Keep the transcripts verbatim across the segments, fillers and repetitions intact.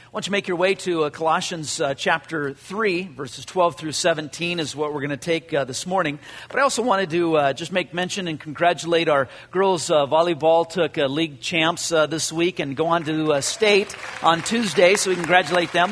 Why don't you make your way to uh, Colossians uh, chapter three, verses twelve through seventeen is what we're going to take uh, this morning. But I also wanted to uh, just make mention and congratulate our girls uh, volleyball took uh, league champs uh, this week and go on to uh, state on Tuesday, so we congratulate them.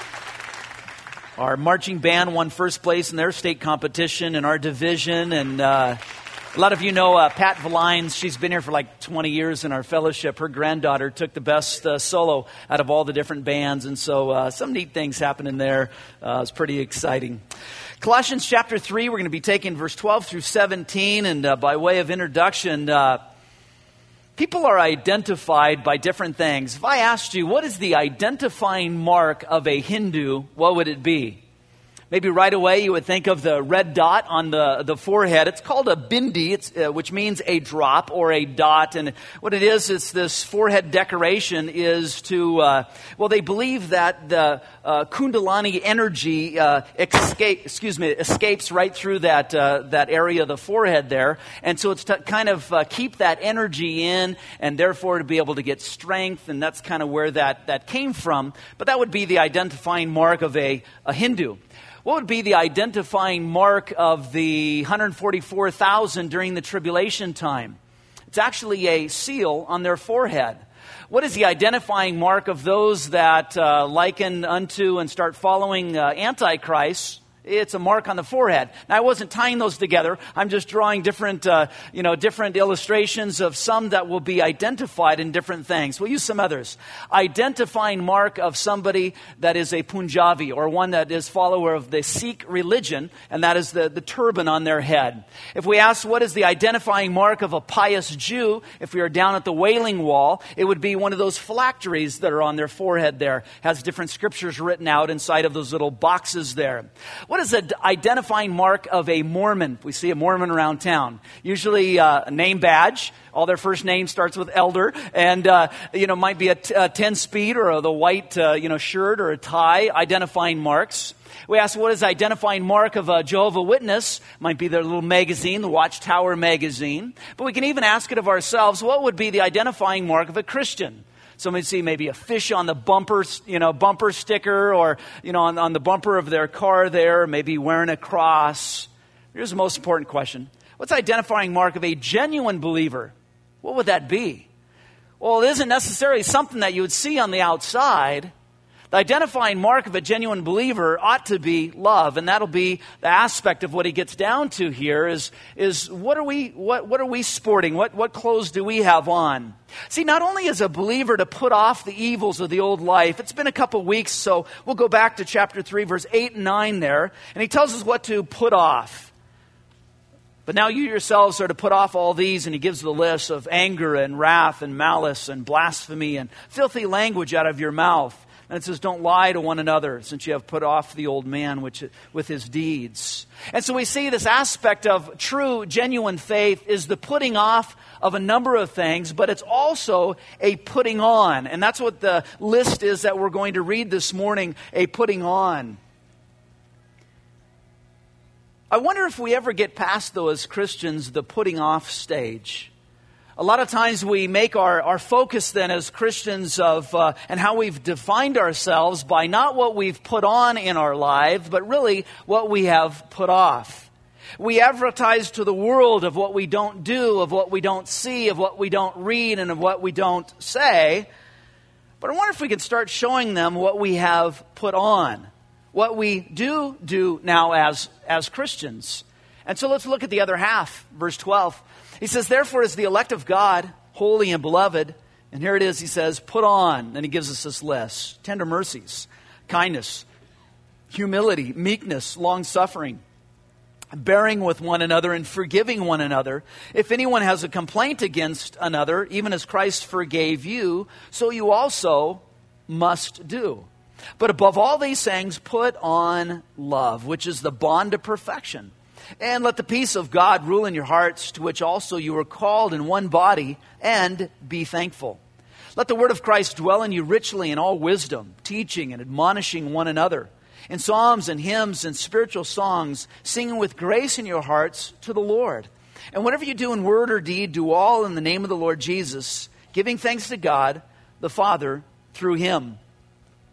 Our marching band won first place in their state competition in our division, and uh, a lot of you know uh, Pat Valines. She's been here for like twenty years in our fellowship. Her granddaughter took the best uh, solo out of all the different bands, and so uh, some neat things happening there. Uh, it's pretty exciting. Colossians chapter three, we're going to be taking verse twelve through seventeen, and uh, by way of introduction, uh, people are identified by different things. If I asked you, what is the identifying mark of a Hindu, what would it be? Maybe right away you would think of the red dot on the, the forehead. It's called a bindi, it's, uh, which means a drop or a dot. And what it is, is this forehead decoration is to, uh, well, they believe that the uh, Kundalini energy uh, escape, excuse me, escapes right through that uh, that area of the forehead there. And so it's to kind of uh, keep that energy in and therefore to be able to get strength. And that's kind of where that, that came from. But that would be the identifying mark of a, a Hindu. What would be the identifying mark of the one hundred forty-four thousand during the tribulation time? It's actually a seal on their forehead. What is the identifying mark of those that uh, liken unto and start following uh, Antichrist? It's a mark on the forehead. Now, I wasn't tying those together. I'm just drawing different, uh, you know, different illustrations of some that will be identified in different things. We'll use some others. Identifying mark of somebody that is a Punjabi or one that is follower of the Sikh religion, and that is the, the turban on their head. If we ask what is the identifying mark of a pious Jew, if we are down at the Wailing Wall, it would be one of those phylacteries that are on their forehead there. Has different scriptures written out inside of those little boxes there. What is an identifying mark of a Mormon? We see a Mormon around town. Usually uh, a name badge. All their first name starts with elder. And, uh, you know, might be a, t- a ten speed or a, the white, uh, you know, shirt or a tie. Identifying marks. We ask what is the identifying mark of a Jehovah's Witness? Might be their little magazine, the Watchtower magazine. But we can even ask it of ourselves, what would be the identifying mark of a Christian? Somebody see maybe a fish on the bumper, you know, bumper sticker, or, you know, on, on the bumper of their car there, maybe wearing a cross. Here's the most important question. What's the identifying mark of a genuine believer? What would that be? Well, it isn't necessarily something that you would see on the outside. The identifying mark of a genuine believer ought to be love, and that'll be the aspect of what he gets down to here is, is what are we what, what are we sporting? What, what clothes do we have on? See, not only is a believer to put off the evils of the old life, it's been a couple weeks, so we'll go back to chapter three, verse eight and nine there, and he tells us what to put off. But now you yourselves are to put off all these, and he gives the list of anger and wrath and malice and blasphemy and filthy language out of your mouth. And it says, don't lie to one another, since you have put off the old man which, with his deeds. And so we see this aspect of true, genuine faith is the putting off of a number of things, but it's also a putting on. And that's what the list is that we're going to read this morning, a putting on. I wonder if we ever get past, though, as Christians, the putting off stage. A lot of times we make our, our focus then as Christians of uh, and how we've defined ourselves by not what we've put on in our lives, but really what we have put off. We advertise to the world of what we don't do, of what we don't see, of what we don't read, and of what we don't say. But I wonder if we could start showing them what we have put on, what we do do now as, as Christians. And so let's look at the other half, verse twelve. He says, therefore, as the elect of God, holy and beloved, and here it is, he says, put on, and he gives us this list: tender mercies, kindness, humility, meekness, long-suffering, bearing with one another and forgiving one another. If anyone has a complaint against another, even as Christ forgave you, so you also must do. But above all these things, put on love, which is the bond of perfection. And let the peace of God rule in your hearts, to which also you were called in one body, and be thankful. Let the word of Christ dwell in you richly in all wisdom, teaching and admonishing one another, in psalms and hymns and spiritual songs, singing with grace in your hearts to the Lord. And whatever you do in word or deed, do all in the name of the Lord Jesus, giving thanks to God the Father through him.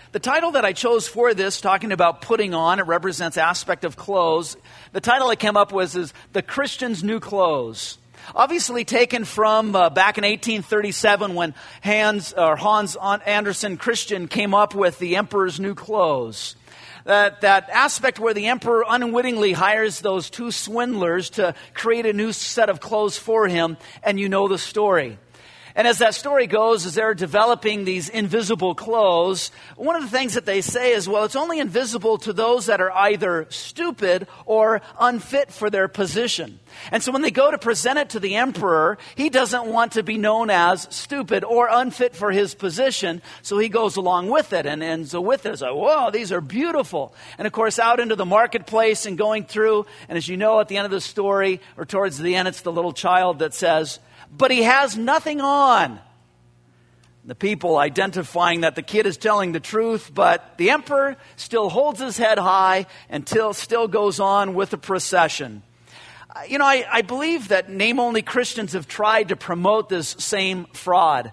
The title that I chose for this, talking about putting on, it represents aspect of clothes. The title I came up with is The Christian's New Clothes. Obviously taken from uh, back in eighteen thirty-seven when Hans, or Hans Andersen Christian came up with the Emperor's New Clothes. That, that aspect where the emperor unwittingly hires those two swindlers to create a new set of clothes for him, and you know the story. And as that story goes, as they're developing these invisible clothes, one of the things that they say is, well, it's only invisible to those that are either stupid or unfit for their position. And so when they go to present it to the emperor, he doesn't want to be known as stupid or unfit for his position, so he goes along with it. And, and so with it, it's like, whoa, these are beautiful. And of course, out into the marketplace and going through, and as you know, at the end of the story, or towards the end, it's the little child that says, but he has nothing on. The people identifying that the kid is telling the truth, but the emperor still holds his head high until still goes on with the procession. Uh, you know, I, I believe that name-only Christians have tried to promote this same fraud.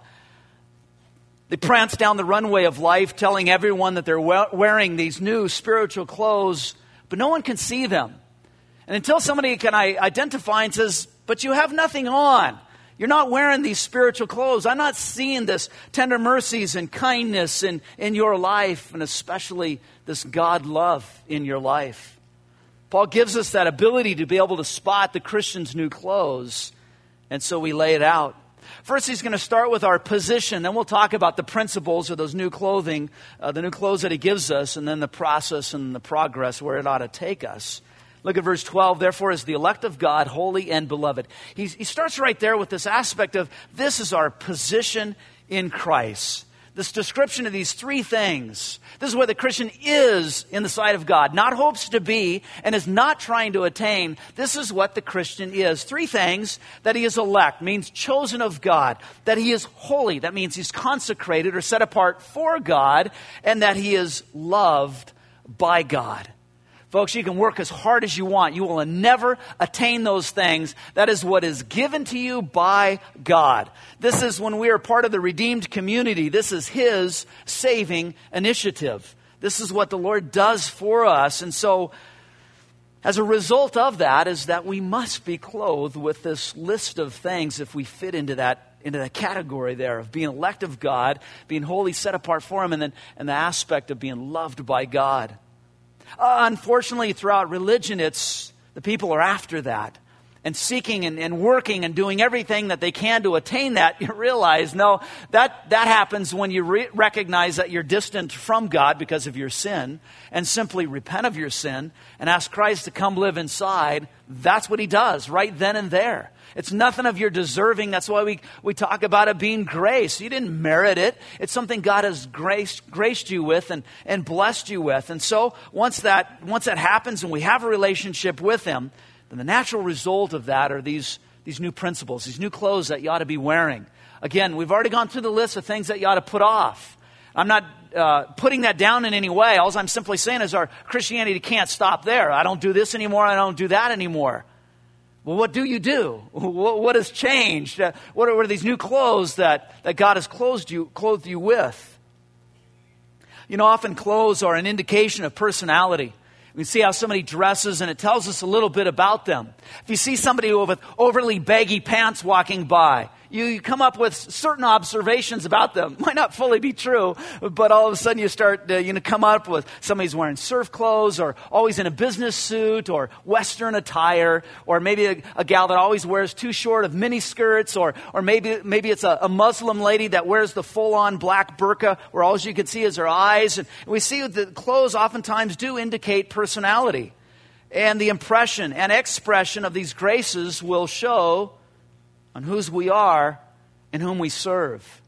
They prance down the runway of life telling everyone that they're we- wearing these new spiritual clothes, but no one can see them. And until somebody can I- identify and says, but you have nothing on. You're not wearing these spiritual clothes. I'm not seeing this tender mercies and kindness in, in your life, and especially this God love in your life. Paul gives us that ability to be able to spot the Christian's new clothes, and so we lay it out. First, he's going to start with our position. Then we'll talk about the principles of those new clothing, uh, the new clothes that he gives us, and then the process and the progress where it ought to take us. Look at verse twelve. Therefore, as the elect of God, holy and beloved. He's, he starts right there with this aspect of this is our position in Christ. This description of these three things. This is where the Christian is in the sight of God. Not hopes to be and is not trying to attain. This is what the Christian is. Three things: that he is elect, means chosen of God. That he is holy, that means he's consecrated or set apart for God. And that he is loved by God. Folks, you can work as hard as you want. You will never attain those things. That is what is given to you by God. This is when we are part of the redeemed community. This is His saving initiative. This is what the Lord does for us. And so, as a result of that, is that we must be clothed with this list of things if we fit into that into that category there of being elect of God, being wholly set apart for Him, and then and the aspect of being loved by God. Uh, unfortunately, throughout religion, it's the people are after that and seeking and, and working and doing everything that they can to attain that. You realize, no, that, that happens when you re- recognize that you're distant from God because of your sin and simply repent of your sin and ask Christ to come live inside. That's what He does right then and there. It's nothing of your deserving. That's why we, we talk about it being grace. You didn't merit it. It's something God has graced, graced you with and, and blessed you with. And so once that, once that happens and we have a relationship with Him, then the natural result of that are these, these new principles, these new clothes that you ought to be wearing. Again, we've already gone through the list of things that you ought to put off. I'm not uh, putting that down in any way. All I'm simply saying is our Christianity can't stop there. I don't do this anymore. I don't do that anymore. Well, what do you do? What has changed? What are these new clothes that, that God has clothed you, clothed you with? You know, often clothes are an indication of personality. We see how somebody dresses, and it tells us a little bit about them. If you see somebody with overly baggy pants walking by, you, you come up with certain observations about them. Might not fully be true, but all of a sudden you start to you know, come up with somebody's wearing surf clothes or always in a business suit or Western attire, or maybe a, a gal that always wears too short of mini skirts, or, or maybe, maybe it's a, a Muslim lady that wears the full-on black burqa where all you can see is her eyes. And we see that clothes oftentimes do indicate personality. And the impression and expression of these graces will show on whose we are and whom we serve.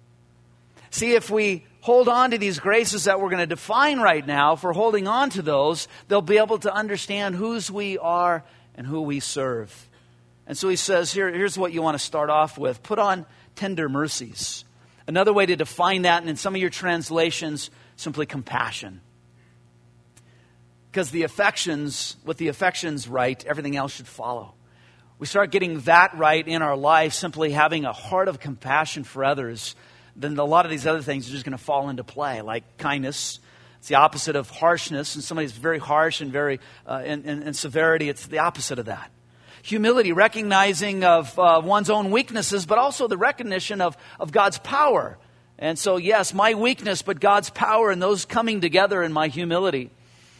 See, if we hold on to these graces that we're going to define right now, if we're holding on to those, they'll be able to understand whose we are and who we serve. And so he says, here, here's what you want to start off with. Put on tender mercies. Another way to define that, and in some of your translations, simply compassion. Because the affections, with the affections right, everything else should follow. We start getting that right in our life, simply having a heart of compassion for others, then a lot of these other things are just going to fall into play, like kindness, It's the opposite of harshness. And somebody's very harsh and very uh, in, in, in severity, it's the opposite of that. Humility, recognizing of uh, one's own weaknesses, but also the recognition of, of God's power. And so, yes, my weakness, but God's power, and those coming together in my humility.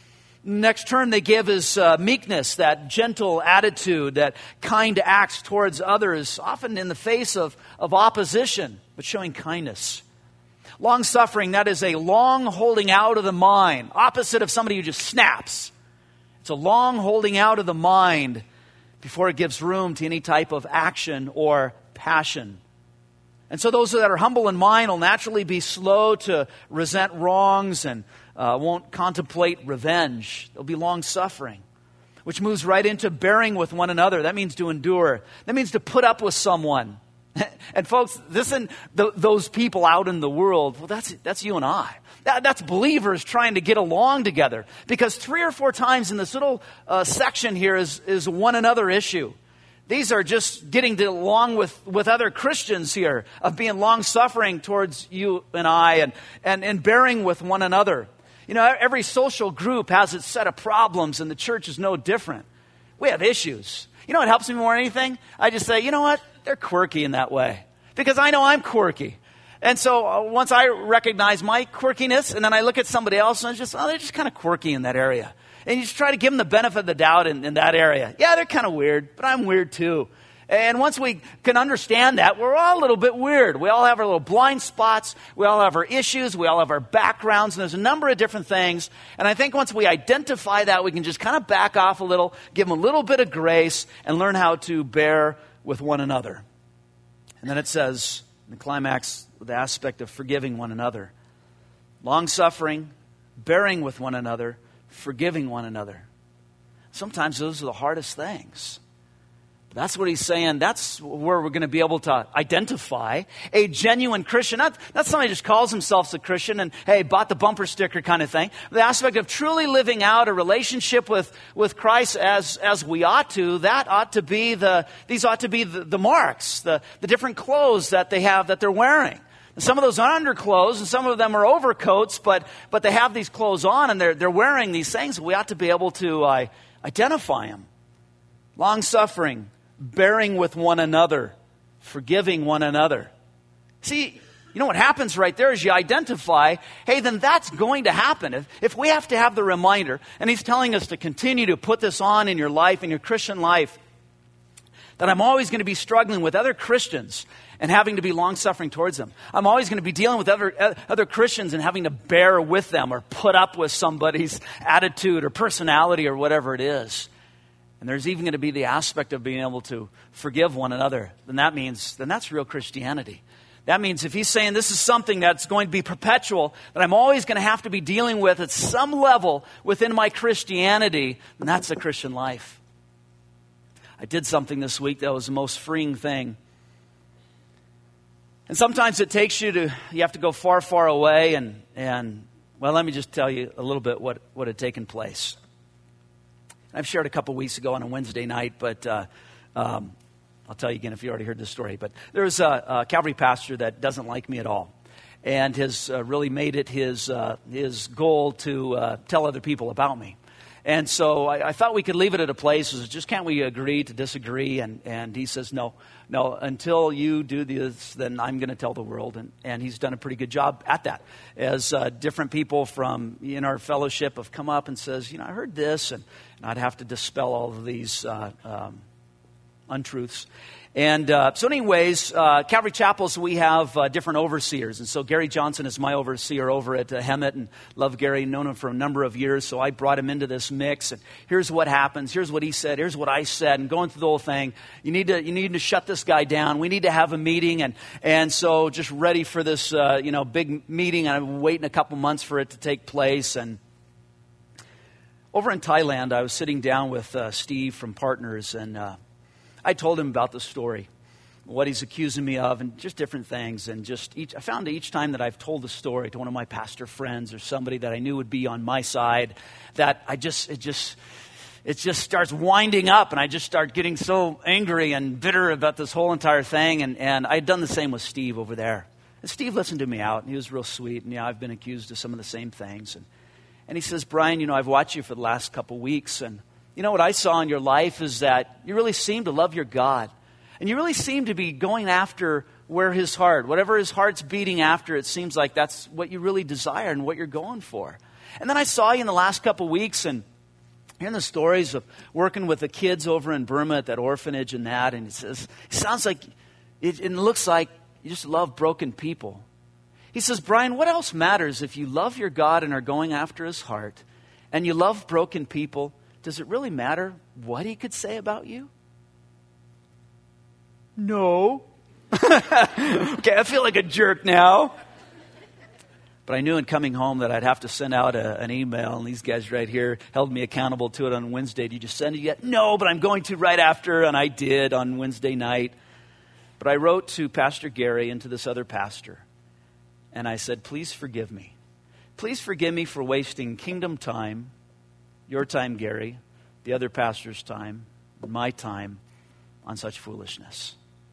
Next term they give is uh, meekness, that gentle attitude, that kind acts towards others, often in the face of, of opposition, but showing kindness. Long-suffering, that is a long holding out of the mind, opposite of somebody who just snaps. It's a long holding out of the mind before it gives room to any type of action or passion. And so those that are humble in mind will naturally be slow to resent wrongs and uh, won't contemplate revenge. They'll be long-suffering, which moves right into bearing with one another. That means to endure. That means to put up with someone. And folks, this and th- those people out in the world, well, that's that's you and I. That, that's believers trying to get along together. Because three or four times in this little uh, section here is, is one another issue. These are just getting to along with, with other Christians here, of being long-suffering towards you and I, and, and, and bearing with one another. You know, every social group has its set of problems, and the church is no different. We have issues. You know what helps me more than anything? I just say, you know what? They're quirky in that way. Because I know I'm quirky. And so uh, once I recognize my quirkiness, and then I look at somebody else, and it's just, oh, they're just kind of quirky in that area. And you just try to give them the benefit of the doubt in, in that area. Yeah, they're kind of weird, but I'm weird too. And once we can understand that, we're all a little bit weird. We all have our little blind spots. We all have our issues. We all have our backgrounds. And there's a number of different things. And I think once we identify that, we can just kind of back off a little, give them a little bit of grace, and learn how to bear with one another. And then it says, in the climax, the aspect of forgiving one another. Long-suffering, bearing with one another, forgiving one another. Sometimes those are the hardest things. That's what he's saying. That's where we're going to be able to identify a genuine Christian. Not, not somebody who just calls himself a Christian and, hey, bought the bumper sticker kind of thing. The aspect of truly living out a relationship with, with Christ as, as we ought to, that ought to be the, these ought to be the, the marks, the, the different clothes that they have that they're wearing. And some of those are underclothes and some of them are overcoats, but, but they have these clothes on and they're, they're wearing these things. We ought to be able to uh, identify them. Long-suffering, bearing with one another, forgiving one another. See, you know what happens right there is you identify, hey, then that's going to happen. If, if we have to have the reminder, and he's telling us to continue to put this on in your life, in your Christian life, that I'm always going to be struggling with other Christians and having to be long-suffering towards them. I'm always going to be dealing with other, other Christians and having to bear with them or put up with somebody's attitude or personality or whatever it is. And there's even going to be the aspect of being able to forgive one another. Then that means, then that's real Christianity. That means if he's saying this is something that's going to be perpetual, that I'm always going to have to be dealing with at some level within my Christianity, then that's the Christian life. I did something this week that was the most freeing thing. And sometimes it takes you to, you have to go far, far away. And, and well, let me just tell you a little bit what, what had taken place. I've shared a couple weeks ago on a Wednesday night, but uh, um, I'll tell you again if you already heard this story. But there's a, a Calvary pastor that doesn't like me at all and has uh, really made it his, uh, his goal to uh, tell other people about me. And so I, I thought we could leave it at a place. Just can't we agree to disagree? And, and he says, no, no, until you do this, then I'm going to tell the world. And, and he's done a pretty good job at that. As uh, different people from in our fellowship have come up and says, you know, I heard this, and, and I'd have to dispel all of these uh, um, untruths. And uh, so anyways, uh, Calvary Chapels, we have uh, different overseers. And so Gary Johnson is my overseer over at uh, Hemet, and love Gary, known him for a number of years. So I brought him into this mix. And here's what happens. Here's what he said. Here's what I said. And going through the whole thing, you need to you need to shut this guy down. We need to have a meeting. And and so just ready for this uh, you know big meeting. And I'm waiting a couple months for it to take place. And over in Thailand, I was sitting down with uh, Steve from Partners, and uh, I told him about the story, what he's accusing me of, and just different things. And just each, I found each time that I've told the story to one of my pastor friends or somebody that I knew would be on my side, that I just, it just, it just starts winding up, and I just start getting so angry and bitter about this whole entire thing. And, and I'd done the same with Steve over there. And Steve listened to me out, and he was real sweet. And yeah, I've been accused of some of the same things. And And he says, Brian, you know, I've watched you for the last couple weeks, and you know what I saw in your life is that you really seem to love your God. And you really seem to be going after where his heart, whatever his heart's beating after, it seems like that's what you really desire and what you're going for. And then I saw you in the last couple weeks and hearing the stories of working with the kids over in Burma at that orphanage and that. And it says, it sounds like, it, it looks like you just love broken people. He says, Brian, what else matters if you love your God and are going after his heart and you love broken people? Does it really matter what he could say about you? No. Okay, I feel like a jerk now. But I knew in coming home that I'd have to send out a, an email, and these guys right here held me accountable to it on Wednesday. Did you just send it yet? No, but I'm going to right after, and I did on Wednesday night. But I wrote to Pastor Gary and to this other pastor, and I said, please forgive me. Please forgive me for wasting kingdom time, your time, Gary, the other pastor's time, my time, on such foolishness.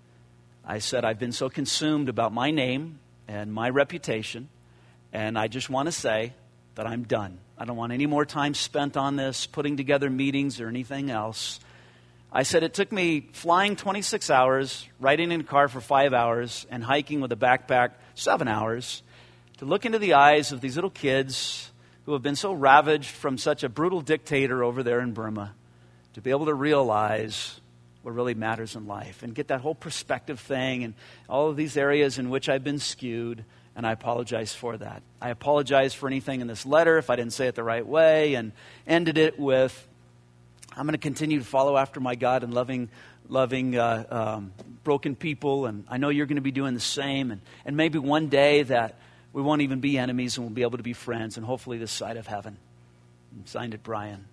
I said, I've been so consumed about my name and my reputation, and I just want to say that I'm done. I don't want any more time spent on this, putting together meetings or anything else. I said it took me flying twenty-six hours, riding in a car for five hours, and hiking with a backpack seven hours to look into the eyes of these little kids who have been so ravaged from such a brutal dictator over there in Burma, to be able to realize what really matters in life and get that whole perspective thing and all of these areas in which I've been skewed, and I apologize for that. I apologize for anything in this letter if I didn't say it the right way, and ended it with, I'm going to continue to follow after my God and loving loving uh, um, broken people, and I know you're going to be doing the same, and, and maybe one day that we won't even be enemies and we'll be able to be friends, and hopefully this side of heaven. And signed it, Brian.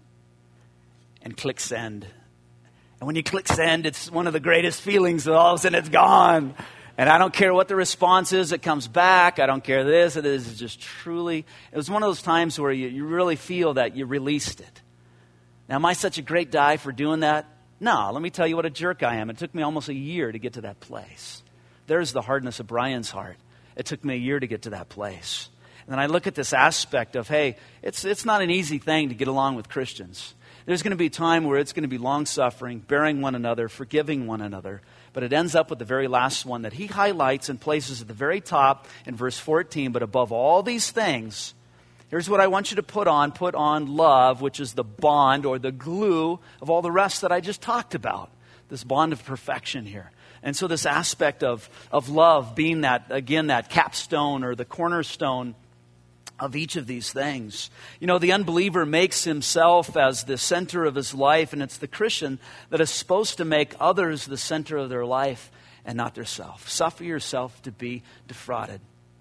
And click send. And when you click send, it's one of the greatest feelings, and all of a sudden it's gone. And I don't care what the response is, it comes back. I don't care this, it is just truly, it was one of those times where you, you really feel that you released it. Now, am I such a great guy for doing that? No, let me tell you what a jerk I am. It took me almost a year to get to that place. There's the hardness of Brian's heart. It took me a year to get to that place. And then I look at this aspect of, hey, it's it's not an easy thing to get along with Christians. There's going to be a time where it's going to be long-suffering, bearing one another, forgiving one another. But it ends up with the very last one that he highlights and places at the very top in verse fourteen. But above all these things, here's what I want you to put on. Put on love, which is the bond or the glue of all the rest that I just talked about. This bond of perfection here. And so this aspect of, of love being that, again, that capstone or the cornerstone of each of these things. You know, the unbeliever makes himself as the center of his life, and it's the Christian that is supposed to make others the center of their life and not their self. Suffer yourself to be defrauded.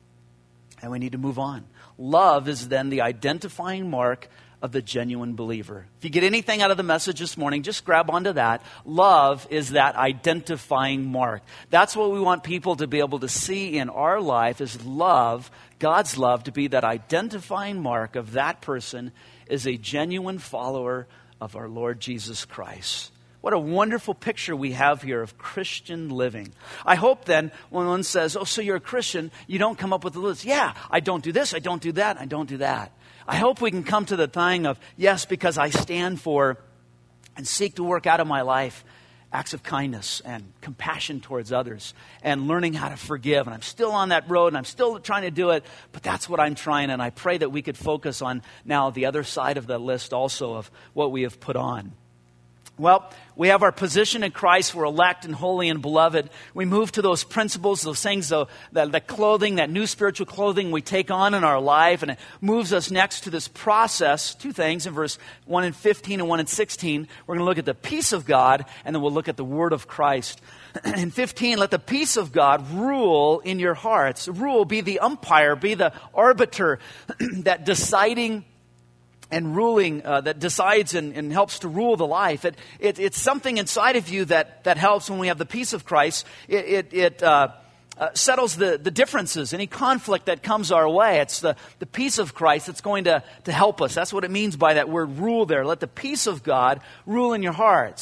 And we need to move on. Love is then the identifying mark of the genuine believer. If you get anything out of the message this morning, just grab onto that. Love is that identifying mark. That's what we want people to be able to see in our life, is love, God's love, to be that identifying mark of that person is a genuine follower of our Lord Jesus Christ. What a wonderful picture we have here of Christian living. I hope then when one says, oh, so you're a Christian, you don't come up with a list. Yeah, I don't do this, I don't do that, I don't do that. I hope we can come to the thing of, yes, because I stand for and seek to work out of my life acts of kindness and compassion towards others and learning how to forgive. And I'm still on that road and I'm still trying to do it, but that's what I'm trying. And I pray that we could focus on now the other side of the list also of what we have put on. Well, we have our position in Christ. We're elect and holy and beloved. We move to those principles, those things, the, the clothing, that new spiritual clothing we take on in our life. And it moves us next to this process. Two things in verse one and fifteen and one and sixteen. We're going to look at the peace of God, and then we'll look at the word of Christ. In fifteen, let the peace of God rule in your hearts. Rule, be the umpire, be the arbiter, that deciding and ruling, uh, that decides and, and helps to rule the life. It, it, it's something inside of you that, that helps when we have the peace of Christ. It, it, it uh, uh, settles the, the differences, any conflict that comes our way. It's the, the peace of Christ that's going to, to help us. That's what it means by that word rule there. Let the peace of God rule in your hearts.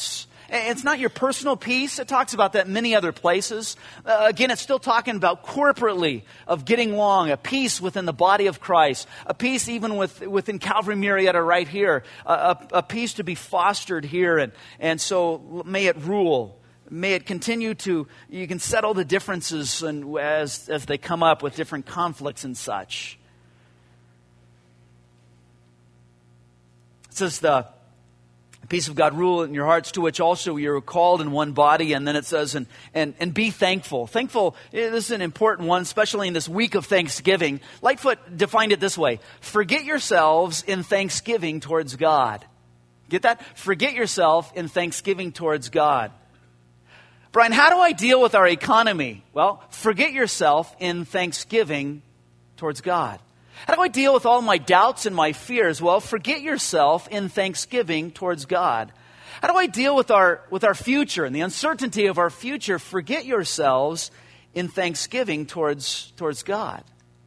It's not your personal peace. It talks about that in many other places. Uh, again, it's still talking about corporately of getting along, a peace within the body of Christ, a peace even with, within Calvary Murrieta right here, a, a, a peace to be fostered here. And, and so may it rule. May it continue to, you can settle the differences and as, as they come up with different conflicts and such. It says the peace of God rule in your hearts, to which also you're called in one body. And then it says, and, and, and be thankful. Thankful, this is an important one, especially in this week of Thanksgiving. Lightfoot defined it this way: forget yourselves in thanksgiving towards God. Get that? Forget yourself in thanksgiving towards God. Brian, how do I deal with our economy? Well, forget yourself in thanksgiving towards God. How do I deal with all my doubts and my fears? Well, forget yourself in thanksgiving towards God. How do I deal with our with our future and the uncertainty of our future? Forget yourselves in thanksgiving towards towards God.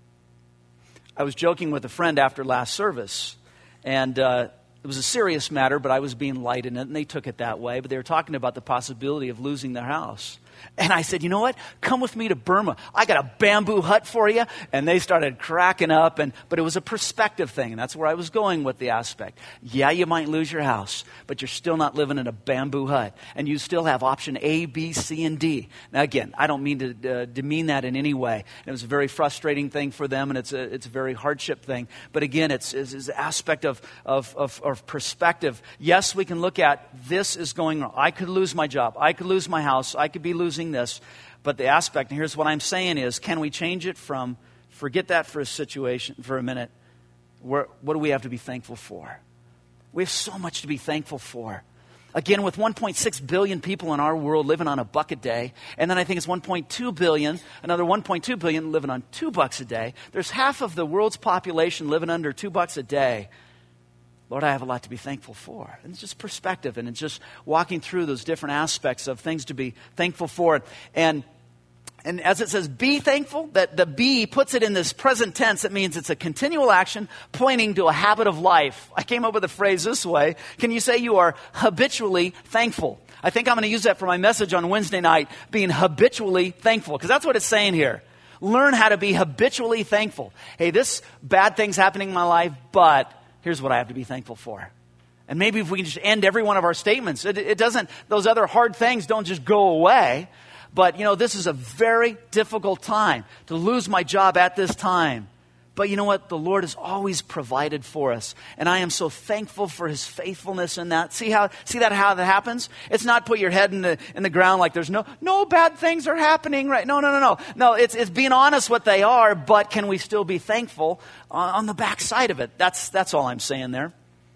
I was joking with a friend after last service, and uh, it was a serious matter, but I was being light in it, and they took it that way. But they were talking about the possibility of losing their house. And I said, you know what? Come with me to Burma. I got a bamboo hut for you. And they started cracking up. And but it was a perspective thing. And that's where I was going with the aspect. Yeah, you might lose your house, but you're still not living in a bamboo hut. And you still have option A, B, C, and D. Now, again, I don't mean to uh, demean that in any way. It was a very frustrating thing for them, and it's a, it's a very hardship thing. But again, it's, it's, it's an aspect of, of, of, of perspective. Yes, we can look at this is going wrong. I could lose my job. I could lose my house. I could be losing this, but the aspect, and here's what I'm saying is, can we change it from forget that for a situation for a minute? Where, what do we have to be thankful for? We have so much to be thankful for. Again, with one point six billion people in our world living on a buck a day, and then I think it's one point two billion, another one point two billion living on two bucks a day. There's half of the world's population living under two bucks a day. Lord, I have a lot to be thankful for. And it's just perspective, and it's just walking through those different aspects of things to be thankful for. And and as it says, be thankful, that the be puts it in this present tense. It means it's a continual action pointing to a habit of life. I came up with a phrase this way. Can you say you are habitually thankful? I think I'm going to use that for my message on Wednesday night, being habitually thankful, because that's what it's saying here. Learn how to be habitually thankful. Hey, this bad thing's happening in my life, but here's what I have to be thankful for. And maybe if we can just end every one of our statements, it, it doesn't, those other hard things don't just go away. But, you know, this is a very difficult time to lose my job at this time. But you know what? The Lord has always provided for us. And I am so thankful for His faithfulness in that. See how, see that, how that happens? It's not put your head in the, in the ground like there's no, no bad things are happening, right? No, no, no, no. No, it's, it's being honest what they are, but can we still be thankful on, on the backside of it? That's, that's all I'm saying there.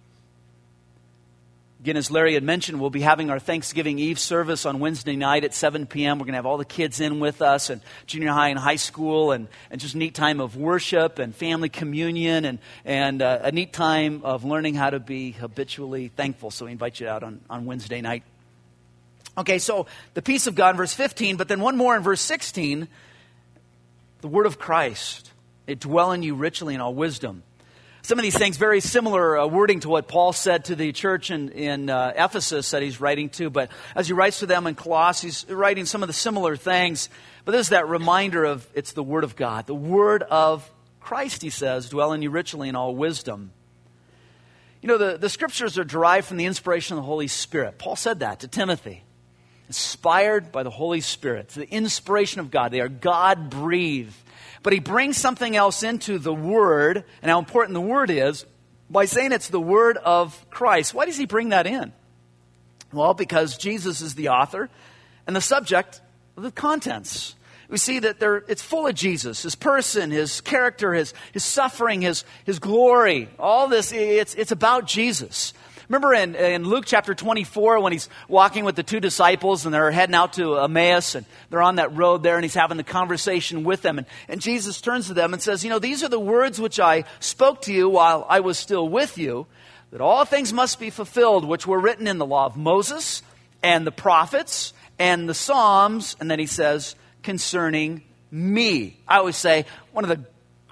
Again, as Larry had mentioned, we'll be having our Thanksgiving Eve service on Wednesday night at seven p.m. We're going to have all the kids in with us, and junior high and high school, and, and just a neat time of worship and family communion, and, and uh, a neat time of learning how to be habitually thankful. So we invite you out on, on Wednesday night. Okay, so the peace of God in verse fifteen, but then one more in verse sixteen, the word of Christ. It dwell in you richly in all wisdom. Some of these things, very similar uh, wording to what Paul said to the church in, in uh, Ephesus that he's writing to. But as he writes to them in Colossae, he's writing some of the similar things. But this is that reminder of it's the Word of God. The Word of Christ, he says, dwell in you richly in all wisdom. You know, the, the Scriptures are derived from the inspiration of the Holy Spirit. Paul said that to Timothy. Inspired by the Holy Spirit. It's the inspiration of God. They are God-breathed. But he brings something else into the Word, and how important the Word is, by saying it's the Word of Christ. Why does he bring that in? Well, because Jesus is the author and the subject of the contents. We see that there, it's full of Jesus, His person, His character, His, his suffering, His, His glory. All this, it's, it's about Jesus. Remember in, in Luke chapter twenty-four when he's walking with the two disciples and they're heading out to Emmaus and they're on that road there and he's having the conversation with them. And, and Jesus turns to them and says, you know, these are the words which I spoke to you while I was still with you, that all things must be fulfilled which were written in the law of Moses and the prophets and the Psalms. And then he says, concerning me. I always say one of the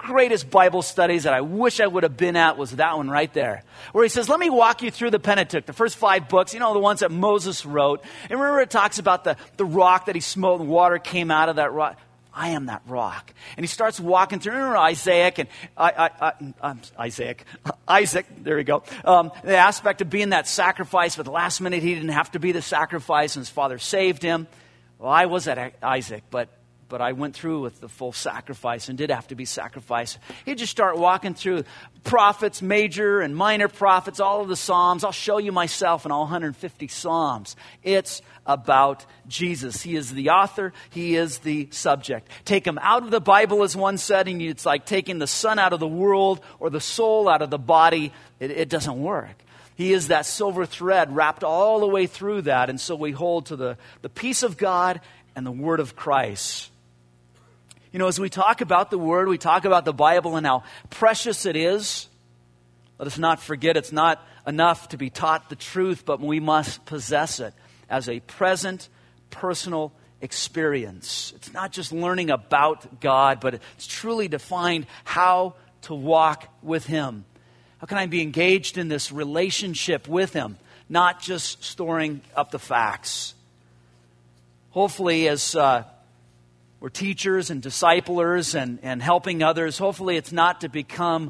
greatest Bible studies that I wish I would have been at was that one right there, where he says, let me walk you through the Pentateuch, the first five books, you know, the ones that Moses wrote. And remember it talks about the, the rock that he smote and water came out of that rock. I am that rock. And he starts walking through remember Isaiah and I, I, I, um, Isaac, Isaac, there we go. Um, the aspect of being that sacrifice, but the last minute he didn't have to be the sacrifice and his father saved him. Well, I was at Isaac, but But I went through with the full sacrifice and did have to be sacrificed. He'd just start walking through prophets, major and minor prophets, all of the Psalms. I'll show you myself in all one hundred fifty Psalms. It's about Jesus. He is the author. He is the subject. Take him out of the Bible, as one said, and it's like taking the sun out of the world or the soul out of the body. It, it doesn't work. He is that silver thread wrapped all the way through that. And so we hold to the, the peace of God and the word of Christ. You know, as we talk about the Word, we talk about the Bible and how precious it is. Let us not forget it's not enough to be taught the truth, but we must possess it as a present, personal experience. It's not just learning about God, but it's truly to find how to walk with Him. How can I be engaged in this relationship with Him, not just storing up the facts? Hopefully, as uh, we're teachers and disciplers and, and helping others, hopefully it's not to become,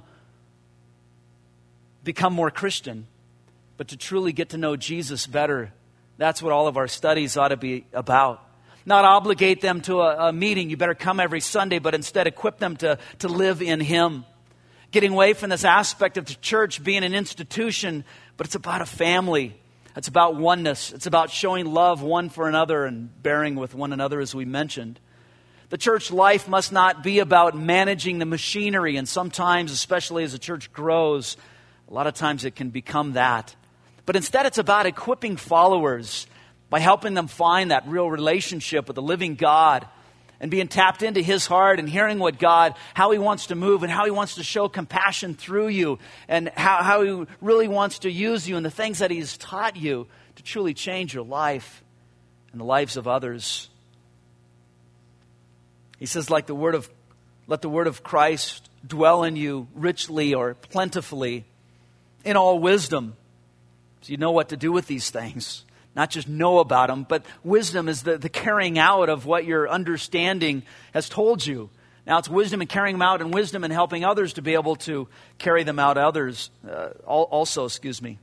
become more Christian, but to truly get to know Jesus better. That's what all of our studies ought to be about. Not obligate them to a, a meeting, you better come every Sunday, but instead equip them to, to live in Him. Getting away from this aspect of the church being an institution, but it's about a family. It's about oneness. It's about showing love one for another and bearing with one another, as we mentioned. The church life must not be about managing the machinery, and sometimes, especially as the church grows, a lot of times it can become that. But instead, it's about equipping followers by helping them find that real relationship with the living God and being tapped into His heart and hearing what God, how He wants to move and how He wants to show compassion through you and how, how He really wants to use you and the things that He's taught you to truly change your life and the lives of others. He says, like the word of, let the word of Christ dwell in you richly or plentifully in all wisdom. So you know what to do with these things. Not just know about them, but wisdom is the, the carrying out of what your understanding has told you. Now it's wisdom in carrying them out and wisdom in helping others to be able to carry them out others. Uh, also, excuse me.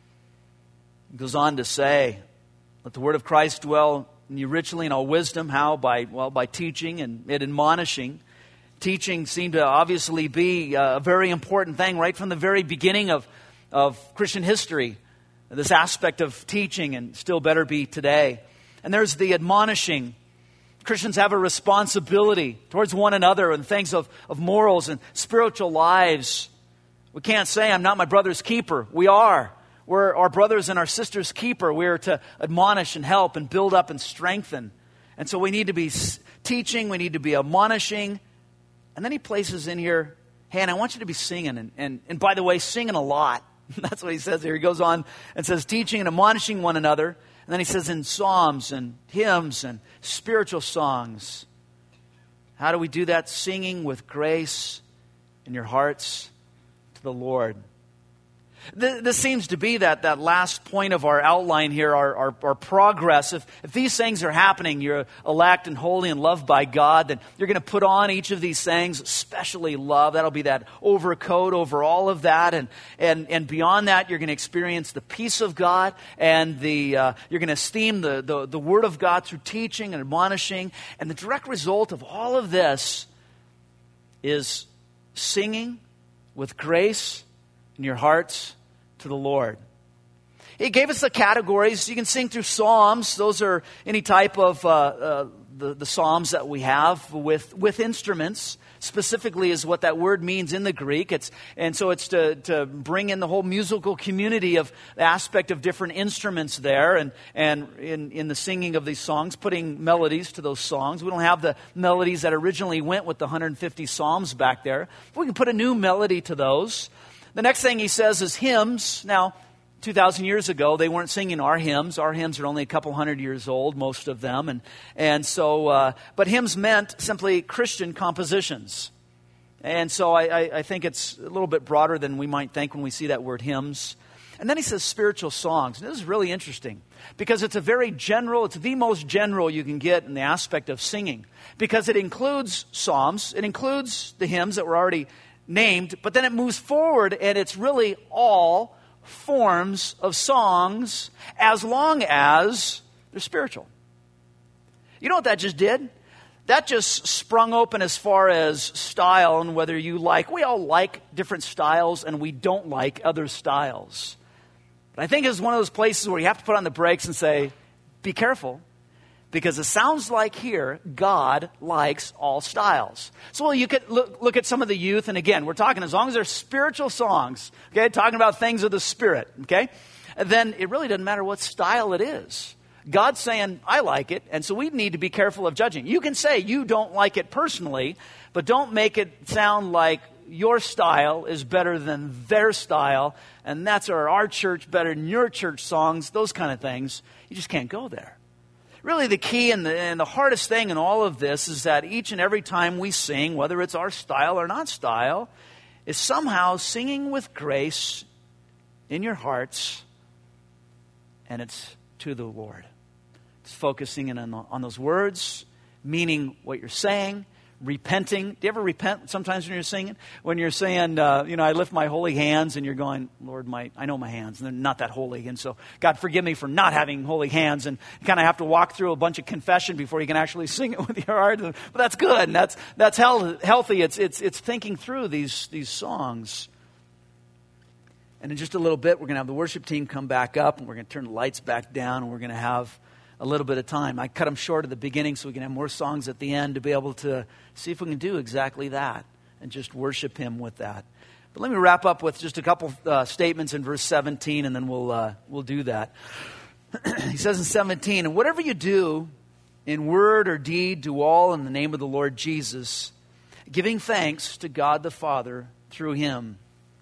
It goes on to say, let the word of Christ dwell in you richly in all wisdom. How? By, well, by teaching and, and admonishing. Teaching seemed to obviously be a very important thing right from the very beginning of, of Christian history. This aspect of teaching, and still better be today. And there's the admonishing. Christians have a responsibility towards one another and things of, of morals and spiritual lives. We can't say, I'm not my brother's keeper. We are. We're our brothers and our sisters' keeper. We're to admonish and help and build up and strengthen. And so we need to be teaching. We need to be admonishing. And then he places in here, hey, and I want you to be singing. And, and, and by the way, singing a lot. That's what he says here. He goes on and says, teaching and admonishing one another. And then he says in psalms and hymns and spiritual songs. How do we do that? Singing with grace in your hearts to the Lord. This seems to be that, that last point of our outline here, our, our, our progress. If, if these things are happening, you're elect and holy and loved by God, then you're going to put on each of these things, especially love. That'll be that overcoat over all of that. And, and, and beyond that, you're going to experience the peace of God, and the uh, you're going to esteem the, the, the Word of God through teaching and admonishing. And the direct result of all of this is singing with grace in your hearts to the Lord. He gave us the categories. You can sing through psalms. Those are any type of uh, uh, the, the psalms that we have with, with instruments. Specifically is what that word means in the Greek. It's, and so it's to, to bring in the whole musical community of the aspect of different instruments there, and, and in, in the singing of these songs, putting melodies to those songs. We don't have the melodies that originally went with the one hundred fifty psalms back there. But we can put a new melody to those. The next thing he says is hymns. Now, two thousand years ago, they weren't singing our hymns. Our hymns are only a couple hundred years old, most of them. And, and so, uh, but hymns meant simply Christian compositions. And so I, I, I think it's a little bit broader than we might think when we see that word hymns. And then he says spiritual songs. And this is really interesting because it's a very general, it's the most general you can get in the aspect of singing. Because it includes psalms, it includes the hymns that were already named, but then it moves forward and it's really all forms of songs as long as they're spiritual. You know what that just did? That just sprung open as far as style and whether you like. We all like different styles and we don't like other styles. But I think it's one of those places where you have to put on the brakes and say, be careful. Because it sounds like here, God likes all styles. So well, you could look, look at some of the youth, and again, we're talking as long as they're spiritual songs, okay, talking about things of the Spirit, okay, then it really doesn't matter what style it is. God's saying, I like it, and so we need to be careful of judging. You can say you don't like it personally, but don't make it sound like your style is better than their style, and that's our, our church better than your church songs, those kind of things. You just can't go there. Really the key and the, and the hardest thing in all of this is that each and every time we sing, whether it's our style or not style, is somehow singing with grace in your hearts, and it's to the Lord. It's focusing in on, the, on those words, meaning what you're saying, repenting. Do you ever repent sometimes when you're singing? When you're saying, uh, you know, I lift my holy hands, and you're going, Lord, my I know my hands, and they're not that holy. And so, God, forgive me for not having holy hands. And you kind of have to walk through a bunch of confession before you can actually sing it with your heart. But that's good, and that's that's healthy. It's it's it's thinking through these these songs. And in just a little bit, we're going to have the worship team come back up, and we're going to turn the lights back down, and we're going to have a little bit of time. I cut them short at the beginning so we can have more songs at the end to be able to see if we can do exactly that and just worship Him with that. But let me wrap up with just a couple uh, statements in verse seventeen, and then we'll uh, we'll do that. He says in seventeen, and whatever you do in word or deed, do all in the name of the Lord Jesus, giving thanks to God the Father through Him.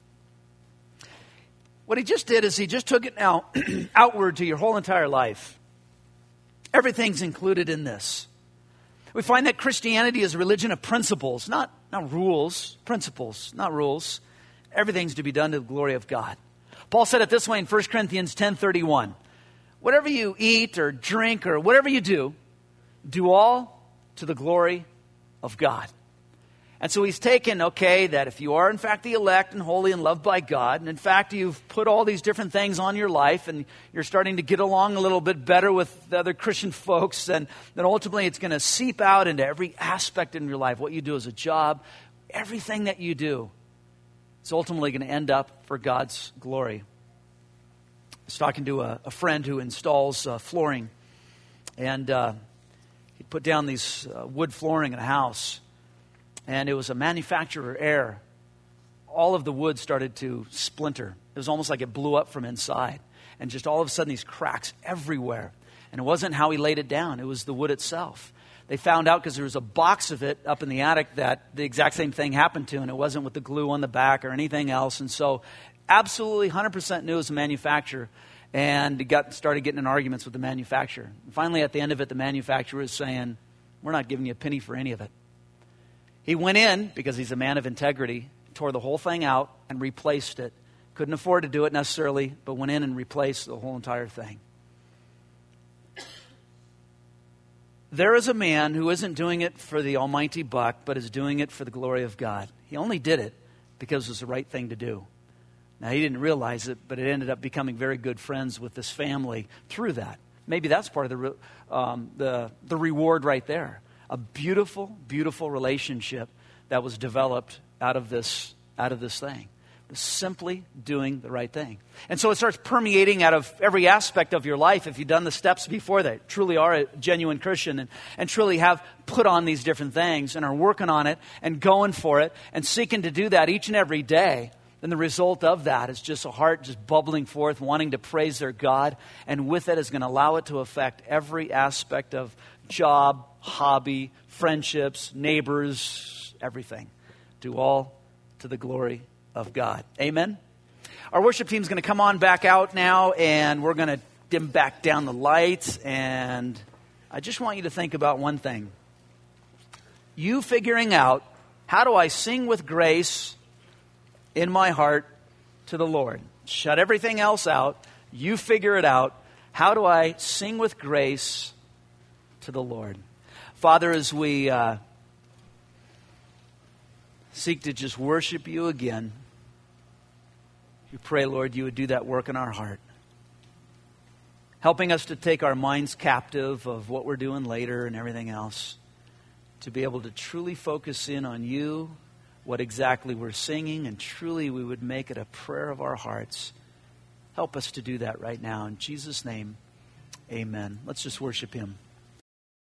What he just did is he just took it now outward to your whole entire life. Everything's included in this. We find that Christianity is a religion of principles, not, not rules, principles, not rules. Everything's to be done to the glory of God. Paul said it this way in First Corinthians ten thirty-one. Whatever you eat or drink or whatever you do, do all to the glory of God. And so he's taken, okay, that if you are in fact the elect and holy and loved by God, and in fact you've put all these different things on your life and you're starting to get along a little bit better with the other Christian folks, and then ultimately it's going to seep out into every aspect in your life. What you do as a job, everything that you do, it's ultimately going to end up for God's glory. I was talking to a, a friend who installs uh, flooring, and uh, he put down these uh, wood flooring in a house. And it was a manufacturer error. All of the wood started to splinter. It was almost like it blew up from inside. And just all of a sudden, these cracks everywhere. And it wasn't how he laid it down. It was the wood itself. They found out because there was a box of it up in the attic that the exact same thing happened to. And it wasn't with the glue on the back or anything else. And so absolutely one hundred percent knew it was a manufacturer. And he got, started getting in arguments with the manufacturer. And finally, at the end of it, the manufacturer is saying, we're not giving you a penny for any of it. He went in, because he's a man of integrity, tore the whole thing out and replaced it. Couldn't afford to do it necessarily, but went in and replaced the whole entire thing. There is a man who isn't doing it for the almighty buck, but is doing it for the glory of God. He only did it because it was the right thing to do. Now, he didn't realize it, but it ended up becoming very good friends with this family through that. Maybe that's part of the um, the, the reward right there. A beautiful, beautiful relationship that was developed out of this, out of this thing. Simply doing the right thing. And so it starts permeating out of every aspect of your life if you've done the steps before that. Truly are a genuine Christian and, and truly have put on these different things and are working on it and going for it and seeking to do that each and every day. Then the result of that is just a heart just bubbling forth, wanting to praise their God. And with it is going to allow it to affect every aspect of job, hobby, friendships, neighbors, everything. Do all to the glory of God. Amen? Our worship team is going to come on back out now, and we're going to dim back down the lights. And I just want you to think about one thing. You figuring out How do I sing with grace in my heart to the Lord? Shut everything else out. You figure it out. How do I sing with grace to the Lord? Father, as we uh, seek to just worship you again, we pray, Lord, you would do that work in our heart, helping us to take our minds captive of what we're doing later and everything else, to be able to truly focus in on you, what exactly we're singing, and truly we would make it a prayer of our hearts. Help us to do that right now. In Jesus' name, amen. Let's just worship him.